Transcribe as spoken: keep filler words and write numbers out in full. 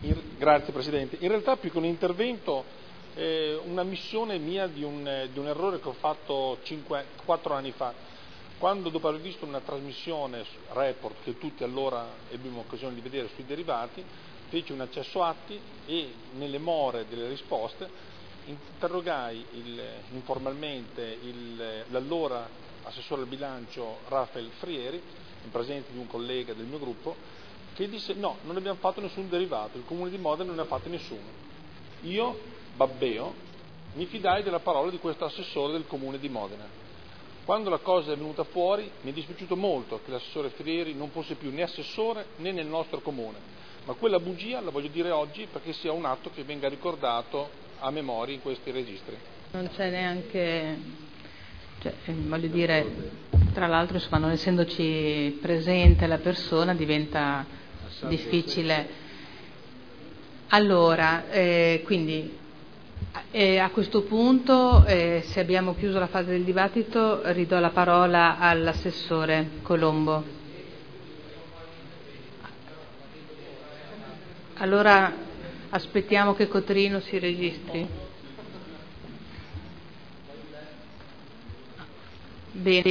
In, grazie Presidente. In realtà più che un intervento, eh, una missione mia di un, eh, di un errore che ho fatto quattro anni fa, quando dopo aver visto una trasmissione report che tutti allora ebbimo occasione di vedere sui derivati, feci un accesso atti e nelle more delle risposte interrogai il, informalmente il, l'allora assessore al bilancio Rafael Frieri, in presenza di un collega del mio gruppo, che disse no, non abbiamo fatto nessun derivato, il Comune di Modena non ne ha fatti nessuno. Io, babbeo, mi fidai della parola di questo assessore del Comune di Modena. Quando la cosa è venuta fuori mi è dispiaciuto molto che l'assessore Frieri non fosse più né assessore né nel nostro Comune, ma quella bugia la voglio dire oggi perché sia un atto che venga ricordato a memoria in questi registri. Non c'è neanche, cioè, voglio dire, tra l'altro insomma, non essendoci presente la persona diventa difficile. Allora, eh, quindi eh, a questo punto, eh, se abbiamo chiuso la fase del dibattito, ridò la parola all'assessore Colombo. Allora aspettiamo che Cotrino si registri. Bene.